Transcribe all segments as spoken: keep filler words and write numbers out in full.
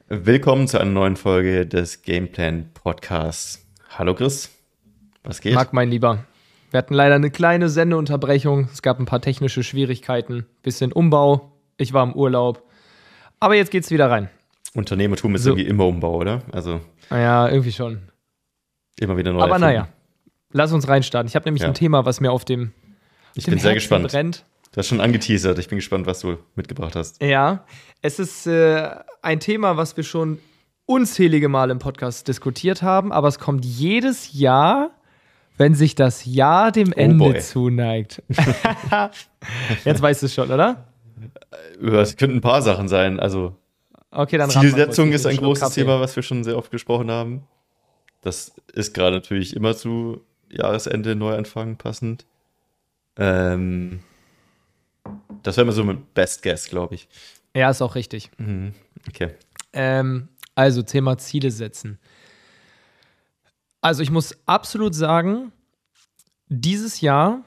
Willkommen zu einer neuen Folge des Gameplan Podcasts. Hallo Chris, was geht? Marc, mein Lieber. Wir hatten leider eine kleine Sendeunterbrechung. Es gab ein paar technische Schwierigkeiten, bisschen Umbau. Ich war im Urlaub. Aber jetzt geht's wieder rein. Unternehmertum ist So. irgendwie immer Umbau, oder? Also Ja, irgendwie schon. immer wieder neu Aber erfinden. naja, lass uns reinstarten. Ich habe nämlich Ja. ein Thema, was mir auf dem, Ich dem bin sehr Herzen gespannt. brennt. Du hast schon angeteasert. Ich bin gespannt, was du mitgebracht hast. Ja, es ist äh, ein Thema, was wir schon unzählige Male im Podcast diskutiert haben, aber es kommt jedes Jahr, wenn sich das Jahr dem Ende boy. zuneigt. Jetzt weißt du es schon, oder? Es könnten ein paar Sachen sein. Also Okay, dann rat mal Zielsetzung kurz. ist ein Ich nehme einen großes Schluck Thema, was wir schon sehr oft gesprochen haben. Das ist gerade natürlich immer zu Jahresende, Neuanfang passend. Ähm, das wäre immer so mit Best Guess, glaube ich. Kaffee. Ja, ist auch richtig. Mhm. Okay. Ähm, also Thema Ziele setzen. Also ich muss absolut sagen, dieses Jahr,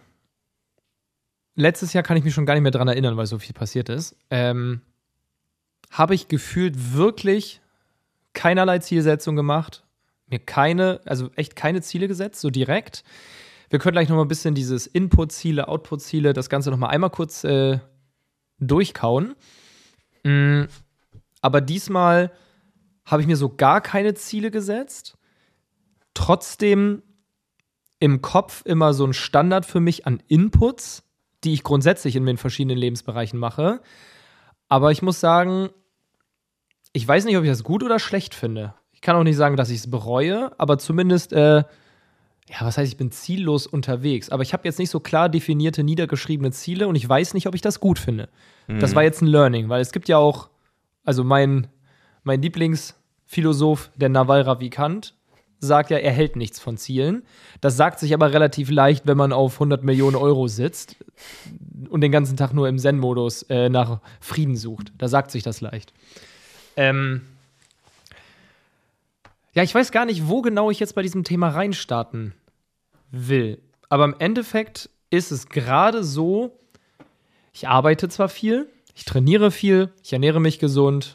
letztes Jahr kann ich mich schon gar nicht mehr dran erinnern, weil so viel passiert ist, ähm, habe ich gefühlt wirklich keinerlei Zielsetzung gemacht, mir keine, also echt keine Ziele gesetzt, so direkt. Wir können gleich noch mal ein bisschen dieses Input-Ziele, Output-Ziele, das Ganze noch mal einmal kurz äh, durchkauen. Mm, aber diesmal habe ich mir so gar keine Ziele gesetzt. Trotzdem im Kopf immer so ein Standard für mich an Inputs, die ich grundsätzlich in den verschiedenen Lebensbereichen mache. Aber ich muss sagen, ich weiß nicht, ob ich das gut oder schlecht finde. Ich kann auch nicht sagen, dass ich es bereue, aber zumindest, äh, ja, was heißt, ich bin ziellos unterwegs. Aber ich habe jetzt nicht so klar definierte, niedergeschriebene Ziele und ich weiß nicht, ob ich das gut finde. Mhm. Das war jetzt ein Learning, weil es gibt ja auch, also mein, mein Lieblingsphilosoph, der Naval Ravikant, sagt ja, er hält nichts von Zielen. Das sagt sich aber relativ leicht, wenn man auf hundert Millionen Euro sitzt und den ganzen Tag nur im Zen-Modus äh, nach Frieden sucht. Da sagt sich das leicht. Ähm ja, ich weiß gar nicht, wo genau ich jetzt bei diesem Thema reinstarten will. Aber im Endeffekt ist es gerade so, ich arbeite zwar viel, ich trainiere viel, ich ernähre mich gesund,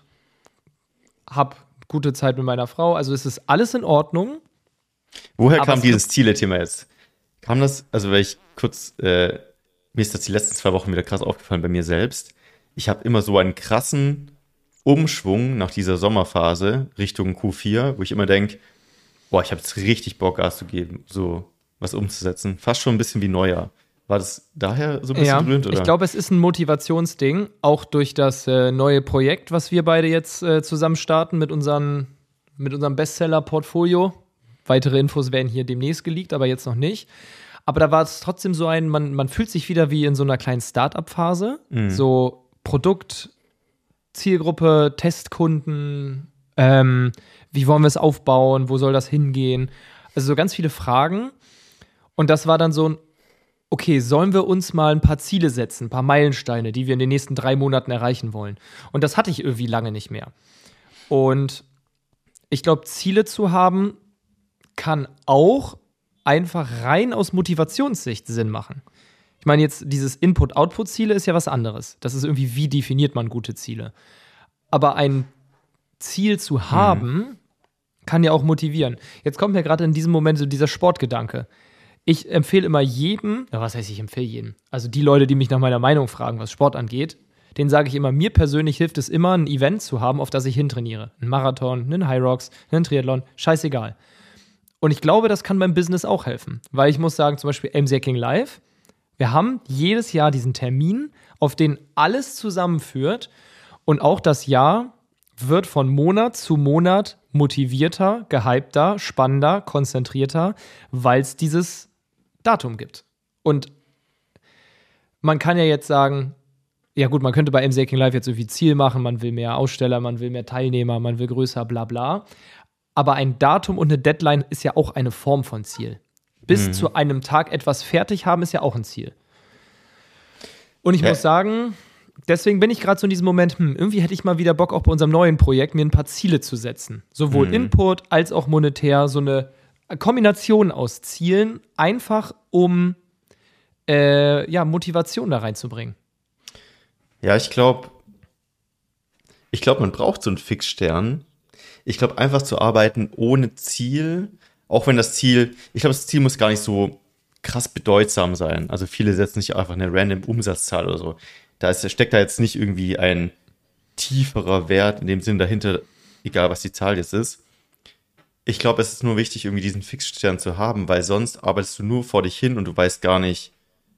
habe gute Zeit mit meiner Frau, also es ist alles in Ordnung. Woher Aber kam es dieses Ziele-Thema jetzt? Kam das, also weil ich kurz, äh, mir ist das die letzten zwei Wochen wieder krass aufgefallen bei mir selbst. Ich habe immer so einen krassen Umschwung nach dieser Sommerphase Richtung Q vier, wo ich immer denke, boah, ich habe jetzt richtig Bock, Gas zu geben, so was umzusetzen. Fast schon ein bisschen wie Neujahr. War das daher so ein bisschen Ja, berühmt, oder? ich glaube, es ist ein Motivationsding, auch durch das äh, neue Projekt, was wir beide jetzt äh, zusammen starten mit, unseren, mit unserem Bestseller-Portfolio. Weitere Infos werden hier demnächst geleakt, aber jetzt noch nicht. Aber da war es trotzdem so ein, man, man fühlt sich wieder wie in so einer kleinen Start-up-Phase. Mhm. So Produkt, Zielgruppe, Testkunden, ähm, wie wollen wir es aufbauen, wo soll das hingehen? Also so ganz viele Fragen. Und das war dann so ein, okay, sollen wir uns mal ein paar Ziele setzen, ein paar Meilensteine, die wir in den nächsten drei Monaten erreichen wollen? Und das hatte ich irgendwie lange nicht mehr. Und ich glaube, Ziele zu haben, kann auch einfach rein aus Motivationssicht Sinn machen. Ich meine, jetzt dieses Input-Output-Ziele ist ja was anderes. Das ist irgendwie, wie definiert man gute Ziele? Aber ein Ziel zu haben, mhm. kann ja auch motivieren. Jetzt kommt mir gerade in diesem Moment so dieser Sportgedanke. Ich empfehle immer jedem, ja, was heißt, ich empfehle jedem? Also die Leute, die mich nach meiner Meinung fragen, was Sport angeht, denen sage ich immer, mir persönlich hilft es immer, ein Event zu haben, auf das ich hintrainiere. Ein Marathon, einen High Rocks, einen Triathlon, scheißegal. Und ich glaube, das kann beim Business auch helfen. Weil ich muss sagen, zum Beispiel M C King Live, wir haben jedes Jahr diesen Termin, auf den alles zusammenführt. Und auch das Jahr wird von Monat zu Monat motivierter, gehypter, spannender, konzentrierter, weil es dieses Datum gibt. Und man kann ja jetzt sagen, ja gut, man könnte bei M C King Live jetzt irgendwie Ziel machen, man will mehr Aussteller, man will mehr Teilnehmer, man will größer, bla bla. Aber ein Datum und eine Deadline ist ja auch eine Form von Ziel. Bis mhm. zu einem Tag etwas fertig haben, ist ja auch ein Ziel. Und ich ja. muss sagen, deswegen bin ich gerade so in diesem Moment, hm, irgendwie hätte ich mal wieder Bock, auch bei unserem neuen Projekt mir ein paar Ziele zu setzen. Sowohl mhm. Input als auch monetär, so eine Kombination aus Zielen, einfach um äh, ja, Motivation da reinzubringen. Ja, ich glaube, ich glaube, man braucht so einen Fixstern, Ich glaube, einfach zu arbeiten ohne Ziel, auch wenn das Ziel, ich glaube, das Ziel muss gar nicht so krass bedeutsam sein. Also viele setzen sich einfach eine random Umsatzzahl oder so. Da ist, steckt da jetzt nicht irgendwie ein tieferer Wert in dem Sinn dahinter, egal was die Zahl jetzt ist. Ich glaube, es ist nur wichtig, irgendwie diesen Fixstern zu haben, weil sonst arbeitest du nur vor dich hin und du weißt gar nicht,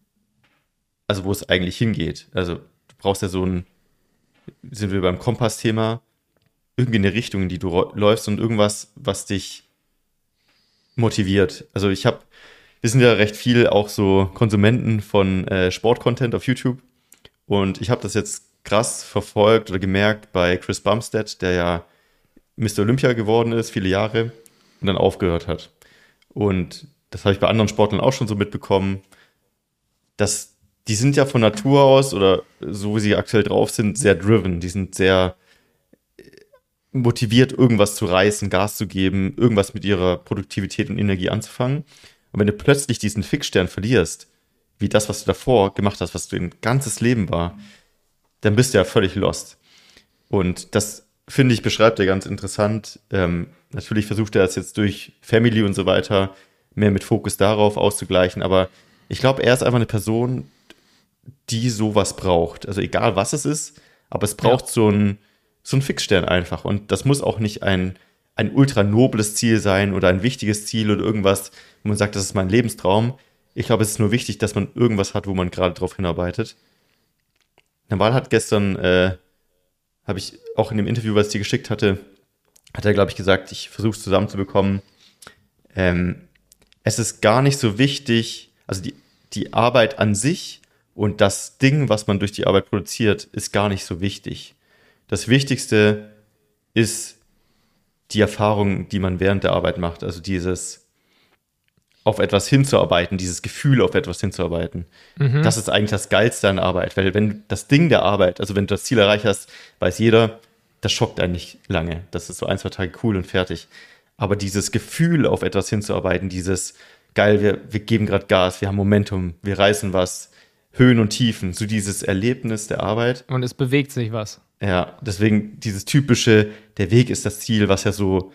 also wo es eigentlich hingeht. Also du brauchst ja so ein, sind wir beim Kompass-Thema, irgendwie eine Richtung, in die du läufst und irgendwas, was dich motiviert. Also ich habe, wir sind ja recht viel auch so Konsumenten von äh, Sportcontent auf YouTube und ich habe das jetzt krass verfolgt oder gemerkt bei Chris Bumstead, der ja Mister Olympia geworden ist, viele Jahre und dann aufgehört hat. Und das habe ich bei anderen Sportlern auch schon so mitbekommen, dass die sind ja von Natur aus oder so wie sie aktuell drauf sind, sehr driven. Die sind sehr motiviert, irgendwas zu reißen, Gas zu geben, irgendwas mit ihrer Produktivität und Energie anzufangen. Und wenn du plötzlich diesen Fixstern verlierst, wie das, was du davor gemacht hast, was dein ganzes Leben war, dann bist du ja völlig lost. Und das, finde ich, beschreibt er ganz interessant. Ähm, natürlich versucht er das jetzt durch Family und so weiter mehr mit Fokus darauf auszugleichen, aber ich glaube, er ist einfach eine Person, die sowas braucht. Also egal, was es ist, aber es braucht ja. so ein so ein Fixstern einfach. Und das muss auch nicht ein, ein ultra nobles Ziel sein oder ein wichtiges Ziel oder irgendwas, wo man sagt, das ist mein Lebenstraum. Ich glaube, es ist nur wichtig, dass man irgendwas hat, wo man gerade drauf hinarbeitet. Nawal hat gestern, äh, habe ich auch in dem Interview, was ich dir geschickt hatte, hat er, glaube ich, gesagt, ich versuche es zusammenzubekommen. Ähm, es ist gar nicht so wichtig, also die, die Arbeit an sich und das Ding, was man durch die Arbeit produziert, ist gar nicht so wichtig. Das Wichtigste ist die Erfahrung, die man während der Arbeit macht. Also dieses auf etwas hinzuarbeiten, dieses Gefühl, auf etwas hinzuarbeiten. Mhm. Das ist eigentlich das Geilste an Arbeit. Weil wenn das Ding der Arbeit, also wenn du das Ziel erreicht hast, weiß jeder, das schockt einen nicht lange. Das ist so ein, zwei Tage cool und fertig. Aber dieses Gefühl, auf etwas hinzuarbeiten, dieses geil, wir, wir geben gerade Gas, wir haben Momentum, wir reißen was, Höhen und Tiefen, so dieses Erlebnis der Arbeit. Und es bewegt sich was. Ja, deswegen dieses typische, der Weg ist das Ziel, was ja so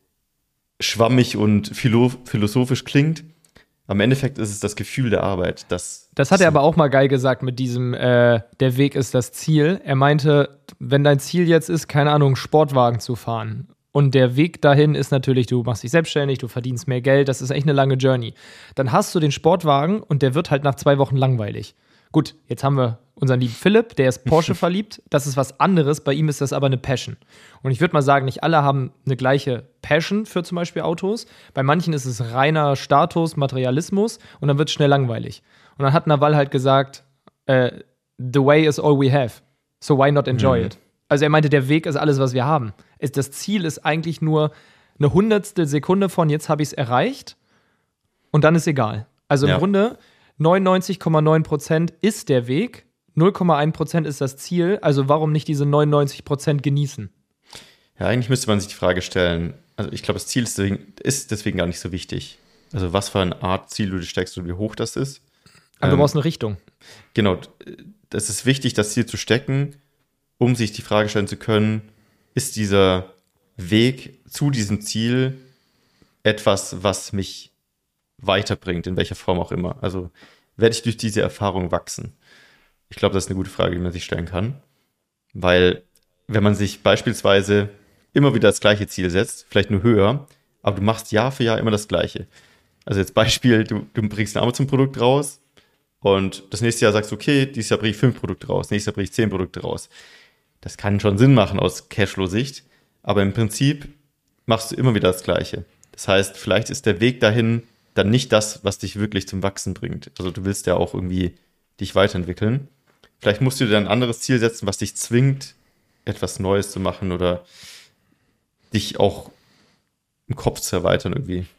schwammig und philo- philosophisch klingt. Am Endeffekt ist es das Gefühl der Arbeit. Das, das hat er aber auch mal geil gesagt mit diesem, äh, der Weg ist das Ziel. Er meinte, wenn dein Ziel jetzt ist, keine Ahnung, Sportwagen zu fahren und der Weg dahin ist natürlich, du machst dich selbstständig, du verdienst mehr Geld, das ist echt eine lange Journey. Dann hast du den Sportwagen und der wird halt nach zwei Wochen langweilig. Gut, jetzt haben wir unseren lieben Philipp, der ist Porsche verliebt. Das ist was anderes, bei ihm ist das aber eine Passion. Und ich würde mal sagen, nicht alle haben eine gleiche Passion für zum Beispiel Autos. Bei manchen ist es reiner Status, Materialismus und dann wird es schnell langweilig. Und dann hat Nawal halt gesagt, äh, the way is all we have, so why not enjoy mhm. it? Also er meinte, der Weg ist alles, was wir haben. Das Ziel ist eigentlich nur eine hundertstel Sekunde von jetzt habe ich es erreicht und dann ist egal. Also im ja. Grunde neunundneunzig Komma neun Prozent ist der Weg, null Komma eins Prozent ist das Ziel, also warum nicht diese neunundneunzig Prozent genießen? Ja, eigentlich müsste man sich die Frage stellen, also ich glaube, das Ziel ist deswegen, ist deswegen gar nicht so wichtig. Also was für eine Art Ziel du steckst und wie hoch das ist. Aber ähm, du brauchst eine Richtung. Genau, das ist wichtig, das Ziel zu stecken, um sich die Frage stellen zu können, ist dieser Weg zu diesem Ziel etwas, was mich weiterbringt, in welcher Form auch immer. Also werde ich durch diese Erfahrung wachsen? Ich glaube, das ist eine gute Frage, die man sich stellen kann. Weil, wenn man sich beispielsweise immer wieder das gleiche Ziel setzt, vielleicht nur höher, aber du machst Jahr für Jahr immer das Gleiche. Also jetzt Beispiel, du, du bringst ein Amazon-Produkt raus und das nächste Jahr sagst du, okay, dieses Jahr bringe ich fünf Produkte raus, nächstes Jahr bringe ich zehn Produkte raus. Das kann schon Sinn machen aus Cashflow-Sicht, aber im Prinzip machst du immer wieder das Gleiche. Das heißt, vielleicht ist der Weg dahin dann nicht das, was dich wirklich zum Wachsen bringt. Also du willst ja auch irgendwie dich weiterentwickeln. Vielleicht musst du dir dann ein anderes Ziel setzen, was dich zwingt, etwas Neues zu machen oder dich auch im Kopf zu erweitern irgendwie.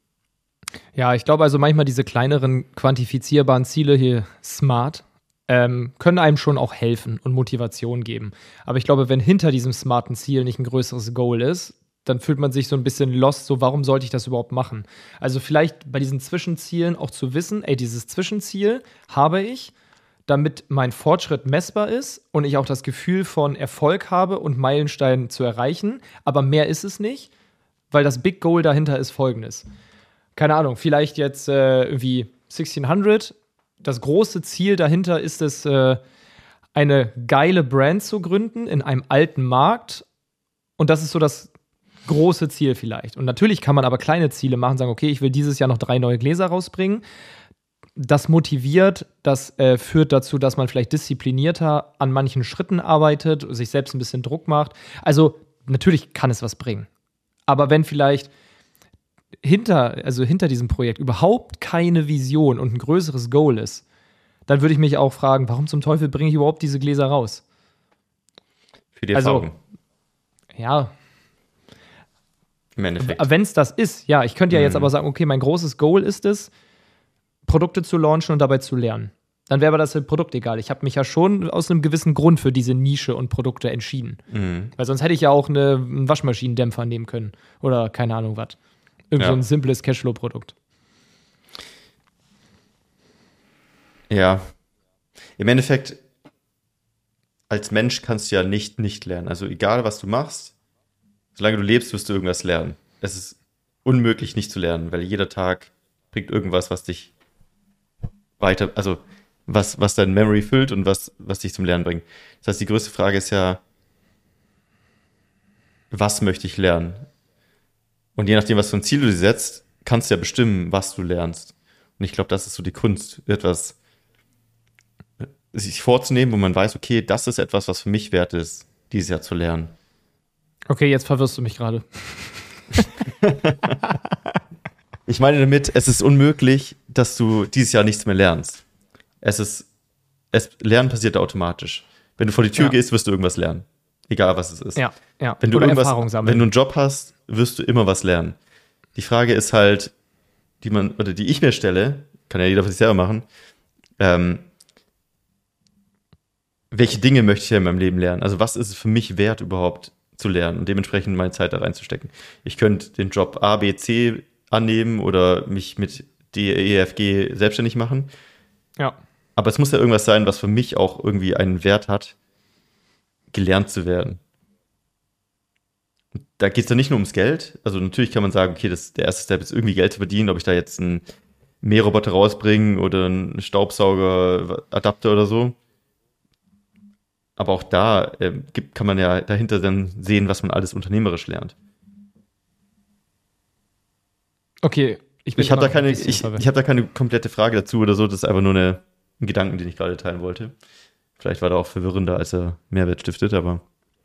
Ja, ich glaube also manchmal diese kleineren quantifizierbaren Ziele hier, smart, ähm, können einem schon auch helfen und Motivation geben. Aber ich glaube, wenn hinter diesem smarten Ziel nicht ein größeres Goal ist, dann fühlt man sich so ein bisschen lost, so warum sollte ich das überhaupt machen? Also vielleicht bei diesen Zwischenzielen auch zu wissen, ey, dieses Zwischenziel habe ich, damit mein Fortschritt messbar ist und ich auch das Gefühl von Erfolg habe und Meilenstein zu erreichen. Aber mehr ist es nicht, weil das Big Goal dahinter ist folgendes. Keine Ahnung, vielleicht jetzt äh, irgendwie sechzehnhundert. Das große Ziel dahinter ist es, äh, eine geile Brand zu gründen in einem alten Markt. Und das ist so das große Ziel vielleicht. Und natürlich kann man aber kleine Ziele machen, sagen, okay, ich will dieses Jahr noch drei neue Gläser rausbringen. Das motiviert, das äh, führt dazu, dass man vielleicht disziplinierter an manchen Schritten arbeitet, sich selbst ein bisschen Druck macht. Also natürlich kann es was bringen. Aber wenn vielleicht hinter, also hinter diesem Projekt überhaupt keine Vision und ein größeres Goal ist, dann würde ich mich auch fragen, warum zum Teufel bringe ich überhaupt diese Gläser raus? Für die Erfahrung. Also, ja. Im Endeffekt. Wenn es das ist, ja, ich könnte ja Mhm. jetzt aber sagen, okay, mein großes Goal ist es, Produkte zu launchen und dabei zu lernen. Dann wäre aber das Produkt egal. Ich habe mich ja schon aus einem gewissen Grund für diese Nische und Produkte entschieden. Mhm. Weil sonst hätte ich ja auch eine, einen Waschmaschinendämpfer nehmen können. Oder keine Ahnung was. Irgend so Ja. ein simples Cashflow-Produkt. Ja. Im Endeffekt, als Mensch kannst du ja nicht nicht lernen. Also egal, was du machst, solange du lebst, wirst du irgendwas lernen. Es ist unmöglich, nicht zu lernen, weil jeder Tag bringt irgendwas, was dich weiter, also was, was dein Memory füllt und was, was dich zum Lernen bringt. Das heißt, die größte Frage ist ja, was möchte ich lernen? Und je nachdem, was für ein Ziel du dir setzt, kannst du ja bestimmen, was du lernst. Und ich glaube, das ist so die Kunst, etwas sich vorzunehmen, wo man weiß, okay, das ist etwas, was für mich wert ist, dieses Jahr zu lernen. Okay, jetzt verwirrst du mich gerade. Ich meine damit, es ist unmöglich, dass du dieses Jahr nichts mehr lernst. Es ist, es, Lernen passiert automatisch. Wenn du vor die Tür Ja. gehst, wirst du irgendwas lernen. Egal, was es ist. Ja, ja. Wenn du Oder irgendwas, Erfahrung sammeln. wenn du einen Job hast, wirst du immer was lernen. Die Frage ist halt, die man, oder die ich mir stelle, kann ja jeder für sich selber machen, ähm, welche Dinge möchte ich ja in meinem Leben lernen? Also was ist es für mich wert, überhaupt zu lernen und dementsprechend meine Zeit da reinzustecken? Ich könnte den Job A, B, C annehmen oder mich mit D, E, F, G selbstständig machen. Ja. Aber es muss ja irgendwas sein, was für mich auch irgendwie einen Wert hat, gelernt zu werden. Und da geht es dann nicht nur ums Geld. Also natürlich kann man sagen, okay, das, der erste Step ist irgendwie Geld zu verdienen, ob ich da jetzt einen Mähroboter rausbringe oder einen Staubsauger, Adapter oder so. Aber auch da äh, gibt, kann man ja dahinter dann sehen, was man alles unternehmerisch lernt. Okay, ich bin Ich habe da immer noch keine, ein bisschen ich, verwirrt. ich hab da keine komplette Frage dazu oder so. Das ist einfach nur eine, ein Gedanken, den ich gerade teilen wollte. Vielleicht war der auch verwirrender, als er Mehrwert stiftet, aber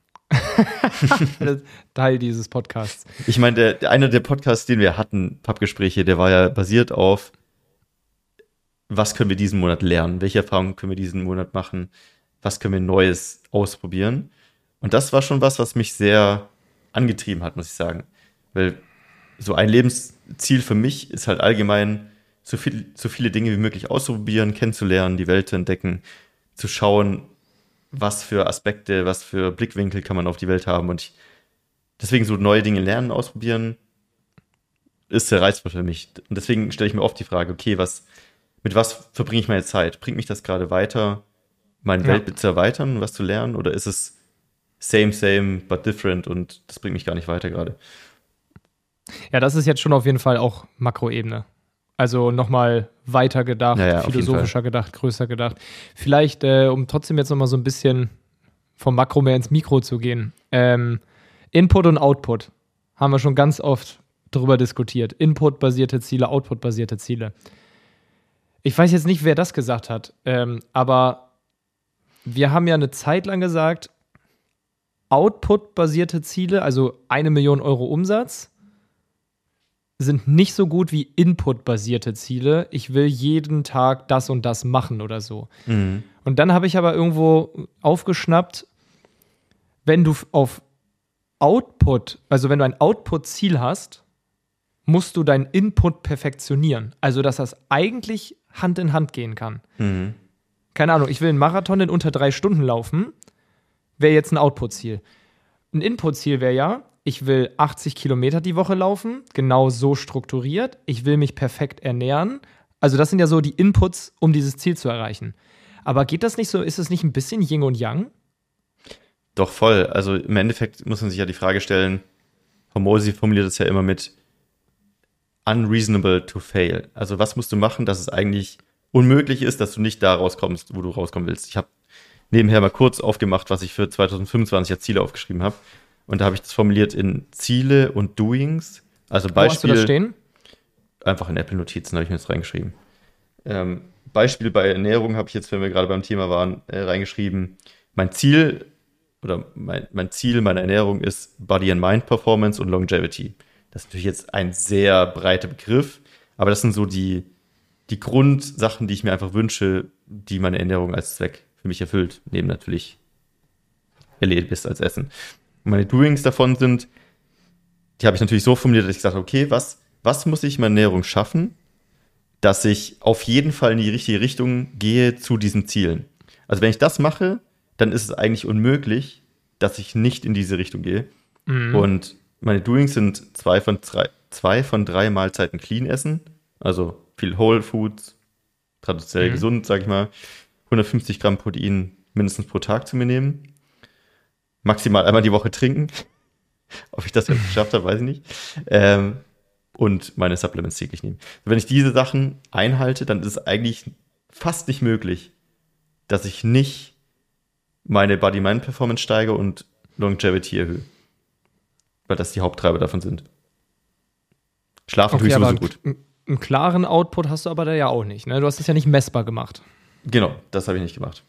Teil dieses Podcasts. ich meine, der, der, einer der Podcasts, den wir hatten, Pappgespräche, der war ja basiert auf, was können wir diesen Monat lernen? Welche Erfahrungen können wir diesen Monat machen? Was können wir Neues ausprobieren? Und das war schon was, was mich sehr angetrieben hat, muss ich sagen. Weil so ein Lebensziel für mich ist halt allgemein, so, viel, so viele Dinge wie möglich auszuprobieren, kennenzulernen, die Welt zu entdecken, zu schauen, was für Aspekte, was für Blickwinkel kann man auf die Welt haben. Und ich, deswegen so neue Dinge lernen, ausprobieren, ist sehr reizvoll für mich. Und deswegen stelle ich mir oft die Frage, okay, was, mit was verbringe ich meine Zeit? Bringt mich das gerade weiter, mein Ja. Weltbild zu erweitern, was zu lernen? Oder ist es same, same, but different und das bringt mich gar nicht weiter gerade? Ja, das ist jetzt schon auf jeden Fall auch Makroebene. Also nochmal weiter gedacht, Ja, ja, auf jeden philosophischer gedacht, größer gedacht. Vielleicht, äh, um trotzdem jetzt nochmal so ein bisschen vom Makro mehr ins Mikro zu gehen. Ähm, Input und Output haben wir schon ganz oft drüber diskutiert. Input-basierte Ziele, Output-basierte Ziele. Ich weiß jetzt nicht, wer das gesagt hat, ähm, aber wir haben ja eine Zeit lang gesagt, Output-basierte Ziele, also eine Million Euro Umsatz, sind nicht so gut wie Input-basierte Ziele. Ich will jeden Tag das und das machen oder so. Mhm. Und dann habe ich aber irgendwo aufgeschnappt, wenn du auf Output, also wenn du ein Output-Ziel hast, musst du deinen Input perfektionieren. Also, dass das eigentlich Hand in Hand gehen kann. Mhm. Keine Ahnung, ich will einen Marathon in unter drei Stunden laufen, wäre jetzt ein Output-Ziel. Ein Input-Ziel wäre ja, ich will achtzig Kilometer die Woche laufen, genau so strukturiert. Ich will mich perfekt ernähren. Also das sind ja so die Inputs, um dieses Ziel zu erreichen. Aber geht das nicht so, ist es nicht ein bisschen Yin und Yang? Doch voll. Also im Endeffekt muss man sich ja die Frage stellen, Hormozy formuliert es ja immer mit unreasonable to fail. Also was musst du machen, dass es eigentlich unmöglich ist, dass du nicht da rauskommst, wo du rauskommen willst. Ich habe nebenher mal kurz aufgemacht, was ich für zwanzig fünfundzwanzig als Ziele aufgeschrieben habe. Und da habe ich das formuliert in Ziele und Doings. Also Beispiel. Wo hast du das stehen? Einfach in Apple-Notizen habe ich mir das reingeschrieben. Ähm, Beispiel bei Ernährung habe ich jetzt, wenn wir gerade beim Thema waren, äh, reingeschrieben. Mein Ziel oder mein, mein Ziel meiner Ernährung ist Body and Mind Performance und Longevity. Das ist natürlich jetzt ein sehr breiter Begriff, aber das sind so die, die Grundsachen, die ich mir einfach wünsche, die meine Ernährung als Zweck für mich erfüllt. Neben natürlich erledigt als Essen. Und meine Doings davon sind, die habe ich natürlich so formuliert, dass ich gesagt habe, okay, was, was muss ich in meiner Ernährung schaffen, dass ich auf jeden Fall in die richtige Richtung gehe zu diesen Zielen. Also wenn ich das mache, dann ist es eigentlich unmöglich, dass ich nicht in diese Richtung gehe. Mhm. Und meine Doings sind zwei von drei, zwei von drei Mahlzeiten clean essen, also viel Whole Foods, traditionell mhm. gesund, sag ich mal, hundertfünfzig Gramm Protein mindestens pro Tag zu mir nehmen, maximal einmal die Woche trinken. Ob ich das jetzt geschafft habe, weiß ich nicht. Ähm, und meine Supplements täglich nehmen. Wenn ich diese Sachen einhalte, dann ist es eigentlich fast nicht möglich, dass ich nicht meine Body-Mind-Performance steige und Longevity erhöhe. Weil das die Haupttreiber davon sind. Schlafen tue ich sowieso gut. Einen klaren Output hast du aber da ja auch nicht, ne? Du hast es ja nicht messbar gemacht. Genau, das habe ich nicht gemacht.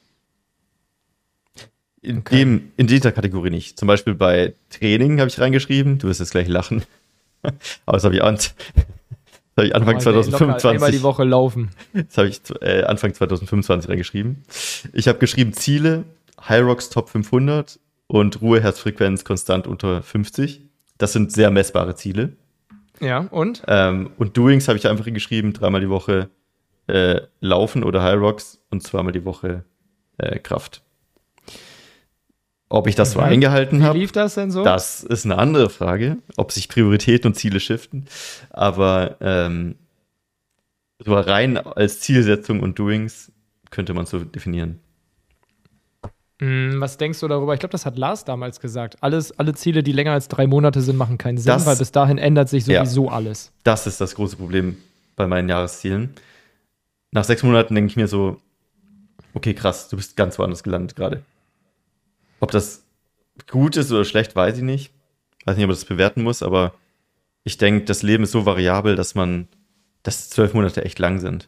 In, Okay. dem, in dieser Kategorie nicht. Zum Beispiel bei Training habe ich reingeschrieben. Du wirst jetzt gleich lachen. Aber das habe ich, an, das hab ich Anfang Oh, zwanzig fünfundzwanzig. Einmal die Woche laufen. Das habe ich äh, Anfang zwanzig fünfundzwanzig reingeschrieben. Ich habe geschrieben Ziele, Hyrox Top fünfhundert und Ruheherzfrequenz konstant unter fünfzig. Das sind sehr messbare Ziele. Ja, und? Ähm, und Doings habe ich einfach geschrieben, dreimal die Woche äh, Laufen oder Hyrox und zweimal die Woche äh, Kraft. Ob ich das so Mhm. eingehalten habe, Wie lief das denn so? das ist eine andere Frage, ob sich Prioritäten und Ziele shiften. Aber ähm, so rein als Zielsetzung und Doings könnte man es so definieren. Mm, Was denkst du darüber? Ich glaube, das hat Lars damals gesagt. Alles, alle Ziele, die länger als drei Monate sind, machen keinen Sinn, Das- weil bis dahin ändert sich Ja. sowieso alles. Das ist das große Problem bei meinen Jahreszielen. Nach sechs Monaten denke ich mir so, okay, krass, du bist ganz woanders gelandet gerade. Ob das gut ist oder schlecht, weiß ich nicht. Weiß nicht, ob man das bewerten muss, aber ich denke, das Leben ist so variabel, dass man, dass zwölf Monate echt lang sind.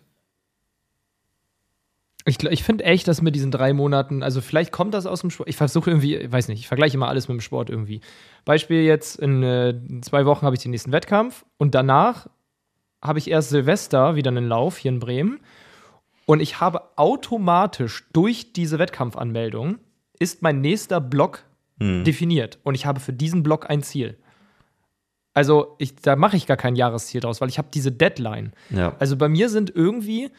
Ich, gl- ich finde echt, dass mit diesen drei Monaten, also vielleicht kommt das aus dem Sport. Ich versuche irgendwie, ich weiß nicht, ich vergleiche immer alles mit dem Sport irgendwie. Beispiel jetzt, in, äh, in zwei Wochen habe ich den nächsten Wettkampf und danach habe ich erst Silvester wieder einen Lauf hier in Bremen und ich habe automatisch durch diese Wettkampfanmeldung ist mein nächster Block Hm. definiert und ich habe für diesen Block ein Ziel. Also ich, da mache ich gar kein Jahresziel draus, weil ich habe diese Deadline. Ja. Also bei mir sind irgendwie,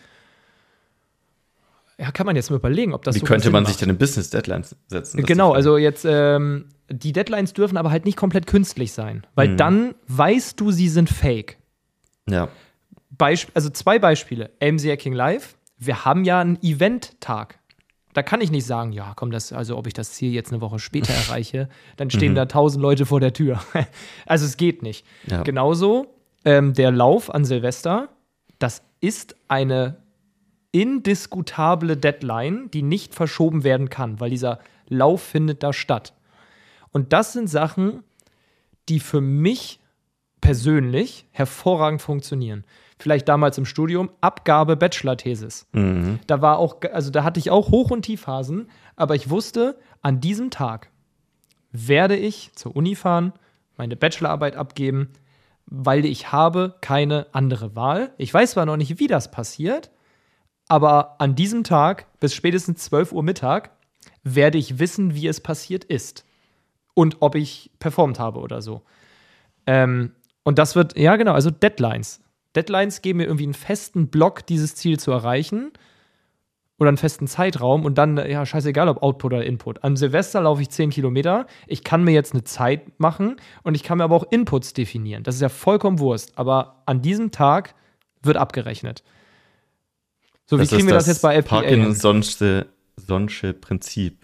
ja, kann man jetzt mal überlegen, ob das Wie so könnte Sinn man macht. sich denn eine Business-Deadline setzen? Das ist Genau, die Frage. also jetzt, ähm, die Deadlines dürfen aber halt nicht komplett künstlich sein, weil Mhm. dann weißt du, sie sind fake. Ja. Beisp also zwei Beispiele. A M C Hacking Live, wir haben ja einen Event-Tag. Da kann ich nicht sagen, ja, komm, das, also ob ich das Ziel jetzt eine Woche später erreiche, dann stehen Mhm. da tausend Leute vor der Tür. Also es geht nicht. Ja. Genauso ähm, der Lauf an Silvester, das ist eine indiskutable Deadline, die nicht verschoben werden kann, weil dieser Lauf findet da statt. Und das sind Sachen, die für mich persönlich hervorragend funktionieren. Vielleicht damals im Studium, Abgabe Bachelor-Thesis. Mhm. Da war auch, also da hatte ich auch Hoch- und Tiefphasen, aber ich wusste, an diesem Tag werde ich zur Uni fahren, meine Bachelorarbeit abgeben, weil ich habe keine andere Wahl. Ich weiß zwar noch nicht, wie das passiert, aber an diesem Tag bis spätestens zwölf Uhr Mittag werde ich wissen, wie es passiert ist und ob ich performt habe oder so. Ähm, und das wird, ja genau, also Deadlines. Deadlines geben mir irgendwie einen festen Block, dieses Ziel zu erreichen oder einen festen Zeitraum und dann, ja, scheißegal, ob Output oder Input. An Silvester laufe ich zehn Kilometer, ich kann mir jetzt eine Zeit machen und ich kann mir aber auch Inputs definieren. Das ist ja vollkommen Wurst, aber an diesem Tag wird abgerechnet. So, wie das kriegen ist wir das jetzt bei F B A? Parkinson'sche Sonsche Prinzip.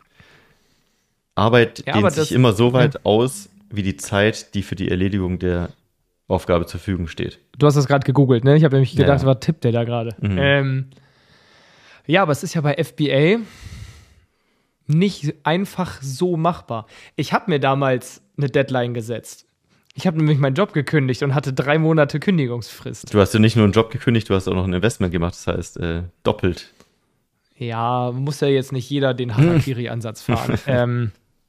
Arbeit Ja, dehnt aber sich das- immer so weit aus, wie die Zeit, die für die Erledigung der Aufgabe zur Verfügung steht. Du hast das gerade gegoogelt, ne? Ich habe nämlich gedacht, Ja. was tippt der da gerade? Mhm. Ähm, ja, aber es ist ja bei F B A nicht einfach so machbar. Ich habe mir damals eine Deadline gesetzt. Ich habe nämlich meinen Job gekündigt und hatte drei Monate Kündigungsfrist. Du hast ja nicht nur einen Job gekündigt, du hast auch noch ein Investment gemacht, das heißt äh, doppelt. Ja, muss ja jetzt nicht jeder den Harakiri-Ansatz fahren. ähm,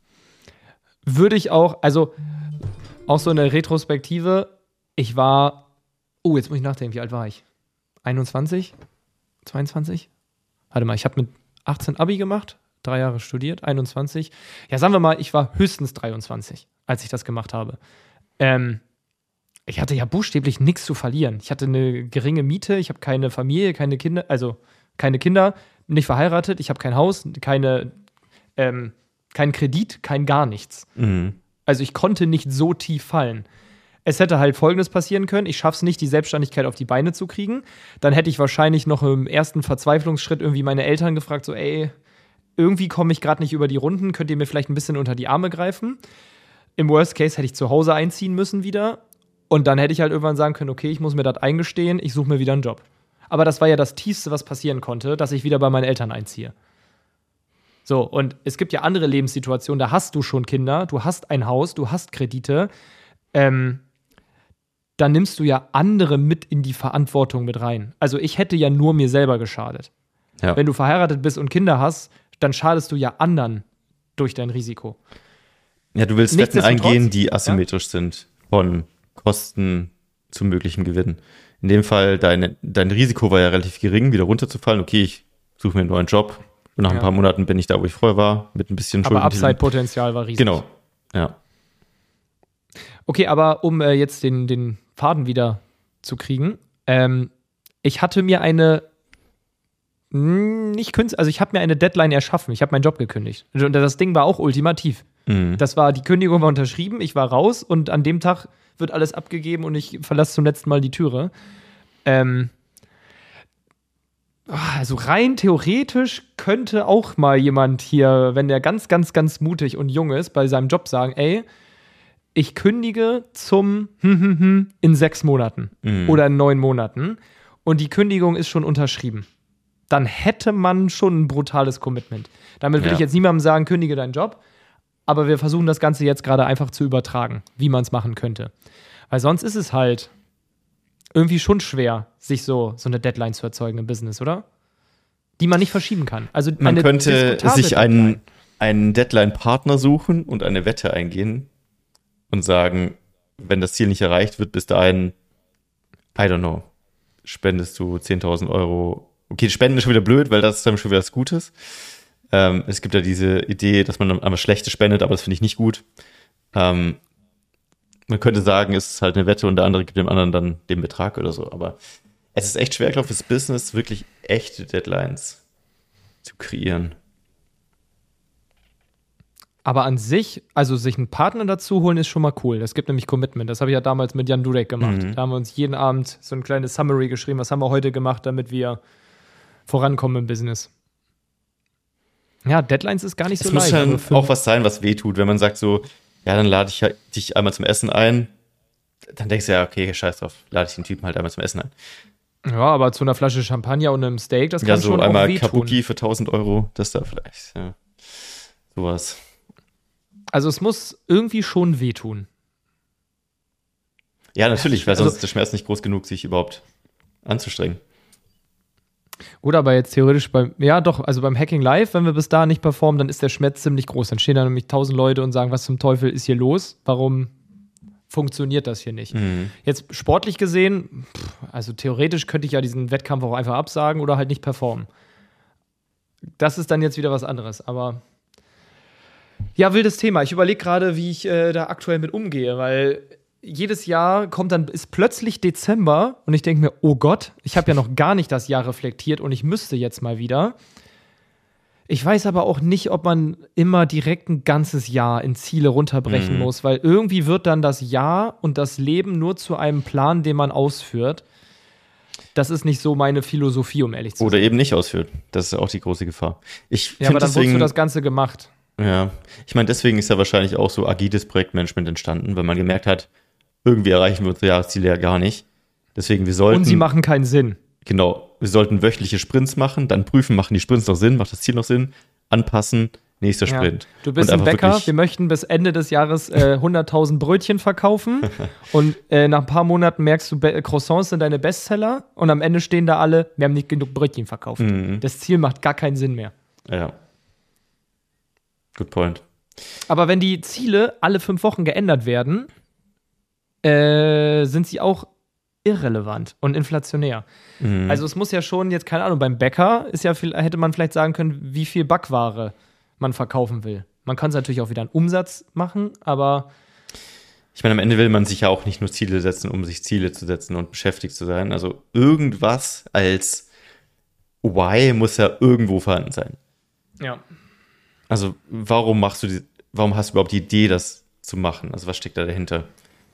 würde ich auch, also auch so eine Retrospektive, ich war, oh, jetzt muss ich nachdenken, wie alt war ich? einundzwanzig? zweiundzwanzig? Warte mal, ich habe mit achtzehn Abi gemacht, drei Jahre studiert, einundzwanzig. Ja, sagen wir mal, ich war höchstens dreiundzwanzig, als ich das gemacht habe. Ähm, ich hatte ja buchstäblich nichts zu verlieren. Ich hatte eine geringe Miete, ich habe keine Familie, keine Kinder, also keine Kinder, nicht verheiratet, ich habe kein Haus, keine, ähm, keinen Kredit, kein gar nichts. Mhm. Also ich konnte nicht so tief fallen. Es hätte halt Folgendes passieren können, ich schaffe es nicht, die Selbstständigkeit auf die Beine zu kriegen. Dann hätte ich wahrscheinlich noch im ersten Verzweiflungsschritt irgendwie meine Eltern gefragt, so ey, irgendwie komme ich gerade nicht über die Runden, könnt ihr mir vielleicht ein bisschen unter die Arme greifen? Im Worst Case hätte ich zu Hause einziehen müssen wieder. Und dann hätte ich halt irgendwann sagen können, okay, ich muss mir das eingestehen, ich suche mir wieder einen Job. Aber das war ja das Tiefste, was passieren konnte, dass ich wieder bei meinen Eltern einziehe. So, und es gibt ja andere Lebenssituationen, da hast du schon Kinder, du hast ein Haus, du hast Kredite. Ähm, dann nimmst du ja andere mit in die Verantwortung mit rein. Also ich hätte ja nur mir selber geschadet. Ja. Wenn du verheiratet bist und Kinder hast, dann schadest du ja anderen durch dein Risiko. Ja, du willst Wetten Nichtsdestotrotz- eingehen, die asymmetrisch sind, von Kosten zu möglichen Gewinnen. In dem Fall, dein, dein Risiko war ja relativ gering, wieder runterzufallen. Okay, ich suche mir einen neuen Job und nach ein Ja. paar Monaten bin ich da, wo ich vorher war, mit ein bisschen Aber Schulden. Upside-Potenzial war riesig. Genau, ja. Okay, aber um äh, jetzt den, den Faden wieder zu kriegen, ähm, ich hatte mir eine mh, nicht künstlich, also ich habe mir eine Deadline erschaffen. Ich habe meinen Job gekündigt. Und das Ding war auch ultimativ. Mhm. Das war, die Kündigung war unterschrieben, ich war raus und an dem Tag wird alles abgegeben und ich verlasse zum letzten Mal die Türe. Ähm, also rein theoretisch könnte auch mal jemand hier, wenn der ganz, ganz, ganz mutig und jung ist, bei seinem Job sagen, ey, ich kündige zum in sechs Monaten Mhm. oder in neun Monaten und die Kündigung ist schon unterschrieben. Dann hätte man schon ein brutales Commitment. Damit will Ja. ich jetzt niemandem sagen, kündige deinen Job, aber wir versuchen das Ganze jetzt gerade einfach zu übertragen, wie man es machen könnte. Weil sonst ist es halt irgendwie schon schwer, sich so, so eine Deadline zu erzeugen im Business, oder? Die man nicht verschieben kann. Also Man eine könnte diskutable sich einen, einen Deadline-Partner suchen und eine Wette eingehen und sagen, wenn das Ziel nicht erreicht wird, bis dahin, I don't know, spendest du zehntausend Euro. Okay, Spenden ist schon wieder blöd, weil das ist dann schon wieder was Gutes. Ähm, es gibt ja diese Idee, dass man einmal Schlechtes spendet, aber das finde ich nicht gut. Ähm, man könnte sagen, es ist halt eine Wette und der andere gibt dem anderen dann den Betrag oder so. Aber es ist echt schwer, glaube ich, fürs Business wirklich echte Deadlines zu kreieren. Aber an sich, also sich einen Partner dazu holen, ist schon mal cool. Das gibt nämlich Commitment. Das habe ich ja damals mit Jan Durek gemacht. Mhm. Da haben wir uns jeden Abend so ein kleines Summary geschrieben. Was haben wir heute gemacht, damit wir vorankommen im Business? Ja, Deadlines ist gar nicht so Es muss leicht. dann Also für- auch was sein, was wehtut. Wenn man sagt so, ja, dann lade ich halt dich einmal zum Essen ein, dann denkst du ja, okay, scheiß drauf, lade ich den Typen halt einmal zum Essen ein. Ja, aber zu einer Flasche Champagner und einem Steak, das kann Ja, so schon auch einmal wehtun. Kabuki für tausend Euro, das da vielleicht, ja. Sowas. Also es muss irgendwie schon wehtun. Ja, natürlich, weil Also- sonst ist der Schmerz nicht groß genug, sich überhaupt anzustrengen. Oder aber jetzt theoretisch beim, ja doch, also beim Hacking Live, wenn wir bis da nicht performen, dann ist der Schmerz ziemlich groß. Dann stehen da nämlich tausend Leute und sagen, was zum Teufel ist hier los? Warum funktioniert das hier nicht? Mhm. Jetzt sportlich gesehen, pff, also theoretisch könnte ich ja diesen Wettkampf auch einfach absagen oder halt nicht performen. Das ist dann jetzt wieder was anderes, aber ja, wildes Thema. Ich überlege gerade, wie ich äh, da aktuell mit umgehe, weil jedes Jahr kommt dann, ist plötzlich Dezember und ich denke mir, oh Gott, ich habe ja noch gar nicht das Jahr reflektiert und ich müsste jetzt mal wieder. Ich weiß aber auch nicht, ob man immer direkt ein ganzes Jahr in Ziele runterbrechen Mhm. muss, weil irgendwie wird dann das Jahr und das Leben nur zu einem Plan, den man ausführt. das ist nicht so meine Philosophie, um ehrlich zu sein. Oder eben nicht ausführt. Das ist auch die große Gefahr. Ich ja, aber dann deswegen, wurdest du das Ganze gemacht. Ja, ich meine, deswegen ist ja wahrscheinlich auch so agiles Projektmanagement entstanden, weil man gemerkt hat, irgendwie erreichen wir unsere Jahresziele ja gar nicht. Deswegen, wir sollten. Und sie machen keinen Sinn. Genau, wir sollten wöchentliche Sprints machen, dann prüfen, machen die Sprints noch Sinn, macht das Ziel noch Sinn, anpassen, nächster Ja. Sprint. Du bist Und ein Bäcker, wirklich- wir möchten bis Ende des Jahres äh, hunderttausend Brötchen verkaufen und äh, nach ein paar Monaten merkst du, Be- Croissants sind deine Bestseller und am Ende stehen da alle, wir haben nicht genug Brötchen verkauft. Mhm. Das Ziel macht gar keinen Sinn mehr. Ja. Good point. Aber wenn die Ziele alle fünf Wochen geändert werden, äh, sind sie auch irrelevant und inflationär. Mhm. Also es muss ja schon jetzt, keine Ahnung, beim Bäcker ist ja viel, hätte man vielleicht sagen können, wie viel Backware man verkaufen will. Man kann es natürlich auch wieder einen Umsatz machen, aber Ich meine, am Ende will man sich ja auch nicht nur Ziele setzen, um sich Ziele zu setzen und beschäftigt zu sein. Also irgendwas als Why muss ja irgendwo vorhanden sein. ja. Also warum machst du die, warum hast du überhaupt die Idee, das zu machen? Also was steckt da dahinter?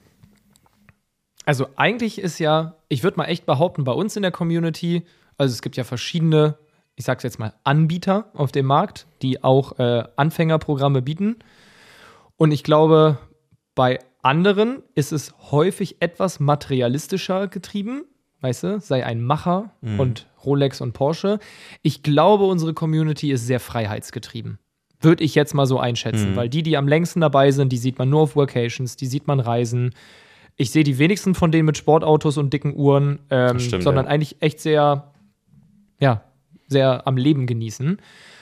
Also eigentlich ist ja, ich würde mal echt behaupten, bei uns in der Community, also es gibt ja verschiedene, ich sag's jetzt mal, Anbieter auf dem Markt, die auch äh, Anfängerprogramme bieten. Und ich glaube, bei anderen ist es häufig etwas materialistischer getrieben, weißt du, sei ein Macher Mhm. und Rolex und Porsche. Ich glaube, unsere Community ist sehr freiheitsgetrieben. Würde ich jetzt mal so einschätzen, Mhm. weil die, die am längsten dabei sind, die sieht man nur auf Workations, die sieht man reisen. Ich sehe die wenigsten von denen mit Sportautos und dicken Uhren, ähm, Das stimmt, sondern ja. eigentlich echt sehr, ja, sehr am Leben genießen.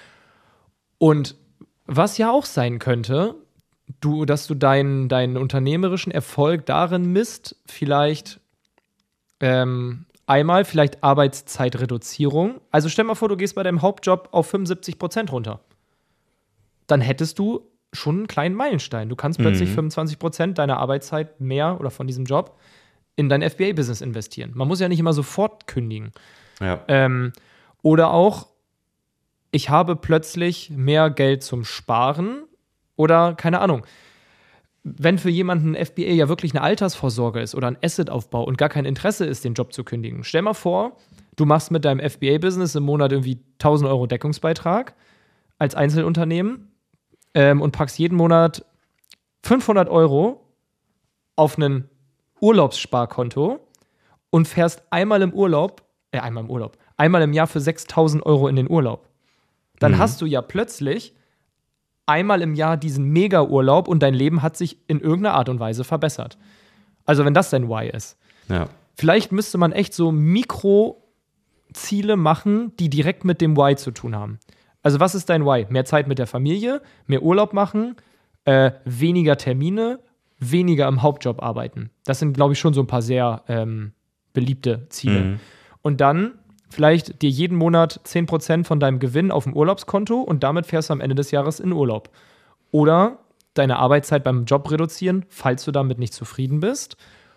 Und was ja auch sein könnte, du, dass du deinen, deinen unternehmerischen Erfolg darin misst, vielleicht ähm, einmal vielleicht Arbeitszeitreduzierung. Also stell mal vor, du gehst bei deinem Hauptjob auf fünfundsiebzig Prozent runter. Dann hättest du schon einen kleinen Meilenstein. Du kannst plötzlich Mhm. fünfundzwanzig Prozent deiner Arbeitszeit mehr oder von diesem Job in dein F B A-Business investieren. Man muss ja nicht immer sofort kündigen. Ja. Ähm, oder auch, ich habe plötzlich mehr Geld zum Sparen oder keine Ahnung. Wenn für jemanden F B A ja wirklich eine Altersvorsorge ist oder ein Assetaufbau und gar kein Interesse ist, den Job zu kündigen. Stell mal vor, du machst mit deinem F B A-Business im Monat irgendwie tausend Euro Deckungsbeitrag als Einzelunternehmen ähm, und packst jeden Monat fünfhundert Euro auf ein Urlaubssparkonto und fährst einmal im Urlaub, äh, einmal im Urlaub, einmal im Jahr für sechstausend Euro in den Urlaub. Dann Mhm. hast du ja plötzlich einmal im Jahr diesen Mega-Urlaub und dein Leben hat sich in irgendeiner Art und Weise verbessert. Also wenn das dein Why ist. Ja. Vielleicht müsste man echt so Mikroziele machen, die direkt mit dem Why zu tun haben. Also was ist dein Why? Mehr Zeit mit der Familie, mehr Urlaub machen, äh, weniger Termine, weniger im Hauptjob arbeiten. Das sind, glaube ich, schon so ein paar sehr ähm, beliebte Ziele. Mhm. Und dann vielleicht dir jeden Monat zehn Prozent von deinem Gewinn auf dem Urlaubskonto und damit fährst du am Ende des Jahres in Urlaub. Oder deine Arbeitszeit beim Job reduzieren, falls du damit nicht zufrieden bist.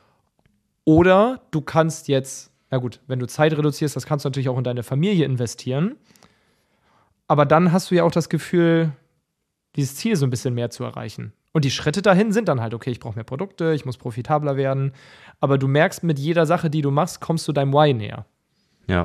Oder du kannst jetzt, na gut, wenn du Zeit reduzierst, das kannst du natürlich auch in deine Familie investieren. Aber dann hast du ja auch das Gefühl, dieses Ziel so ein bisschen mehr zu erreichen. Und die Schritte dahin sind dann halt, okay, ich brauche mehr Produkte, ich muss profitabler werden. Aber du merkst, mit jeder Sache, die du machst, kommst du deinem Why näher. Ja.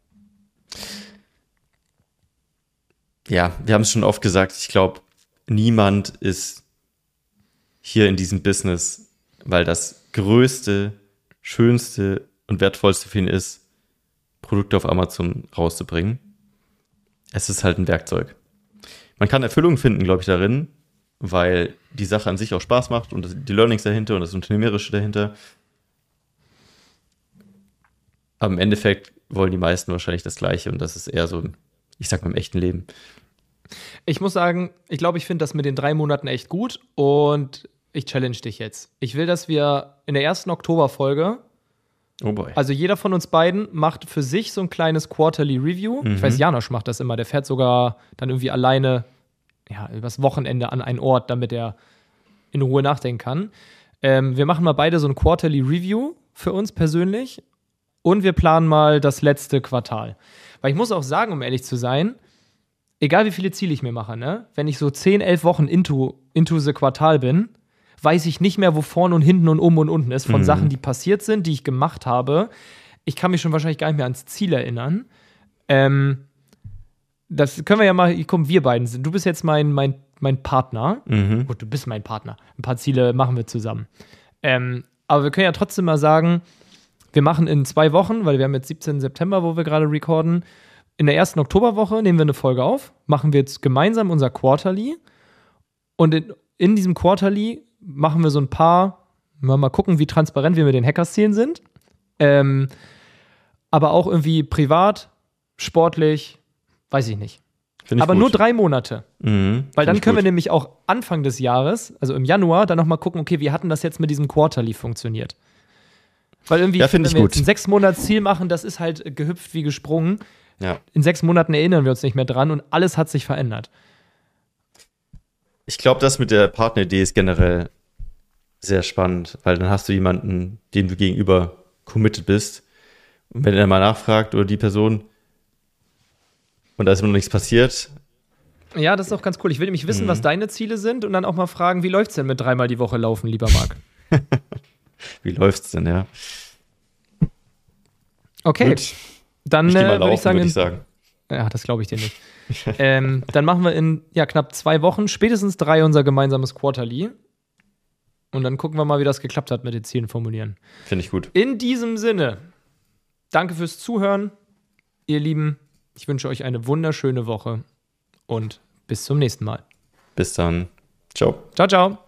Ja, wir haben es schon oft gesagt, ich glaube, niemand ist hier in diesem Business, weil das größte, schönste und wertvollste für ihn ist, Produkte auf Amazon rauszubringen. Es ist halt ein Werkzeug. Man kann Erfüllung finden, glaube ich, darin, weil die Sache an sich auch Spaß macht und die Learnings dahinter und das Unternehmerische dahinter. Aber im Endeffekt wollen die meisten wahrscheinlich das Gleiche und das ist eher so, ich sag mal, im echten Leben. Ich muss sagen, ich glaube, ich finde das mit den drei Monaten echt gut und ich challenge dich jetzt. Ich will, dass wir in der ersten Oktoberfolge, Oh boy. also jeder von uns beiden macht für sich so ein kleines Quarterly Review. Mhm. Ich weiß, Janosch macht das immer. Der fährt sogar dann irgendwie alleine ja, übers Wochenende an einen Ort, damit er in Ruhe nachdenken kann. Ähm, wir machen mal beide so ein Quarterly Review für uns persönlich und wir planen mal das letzte Quartal. Weil ich muss auch sagen, um ehrlich zu sein, egal wie viele Ziele ich mir mache, ne, wenn ich so zehn, elf Wochen into, into the Quartal bin, weiß ich nicht mehr, wo vorne und hinten und oben und unten ist von Mhm. Sachen, die passiert sind, die ich gemacht habe. ich kann mich schon wahrscheinlich gar nicht mehr ans Ziel erinnern. Ähm, das können wir ja mal, komm, wir beiden sind. Du bist jetzt mein, mein, mein Partner. Mhm. Gut, du bist mein Partner. Ein paar Ziele machen wir zusammen. Ähm, aber wir können ja trotzdem mal sagen, wir machen in zwei Wochen, weil wir haben jetzt siebzehnten September, wo wir gerade recorden. In der ersten Oktoberwoche nehmen wir eine Folge auf, machen wir jetzt gemeinsam unser Quarterly. Und in, in diesem Quarterly machen wir so ein paar, mal gucken, wie transparent wir mit den Hacker-Szenen sind. Ähm, aber auch irgendwie privat, sportlich, weiß ich nicht. Find ich aber gut. nur drei Monate. Mhm. Weil dann Find ich können wir gut. nämlich auch Anfang des Jahres, also im Januar, dann nochmal gucken, okay, wie hatten das jetzt mit diesem Quarterly funktioniert? Weil irgendwie, Ja, find wenn ich wir gut. jetzt ein Sechs-Monats-Ziel machen, das ist halt gehüpft wie gesprungen. Ja. In sechs Monaten erinnern wir uns nicht mehr dran und alles hat sich verändert. Ich glaube, das mit der Partneridee ist generell sehr spannend, weil dann hast du jemanden, dem du gegenüber committed bist. Und wenn er mal nachfragt oder die Person und da ist immer noch nichts passiert, Ja, das ist auch ganz cool. Ich will nämlich wissen, Mhm. was deine Ziele sind und dann auch mal fragen, wie läuft's denn mit dreimal die Woche laufen, lieber Marc? wie läuft's denn, ja? Okay, Gut. dann Ich geh äh, mal würde laufen, ich sagen, würde in, ich sagen. ja, das glaube ich dir nicht. ähm, dann machen wir in ja, knapp zwei Wochen, spätestens drei, unser gemeinsames Quarterly. Und dann gucken wir mal, wie das geklappt hat mit den Zielen formulieren. Finde ich gut. In diesem Sinne, danke fürs Zuhören, ihr Lieben. Ich wünsche euch eine wunderschöne Woche und bis zum nächsten Mal. Bis dann. Ciao. Ciao, ciao.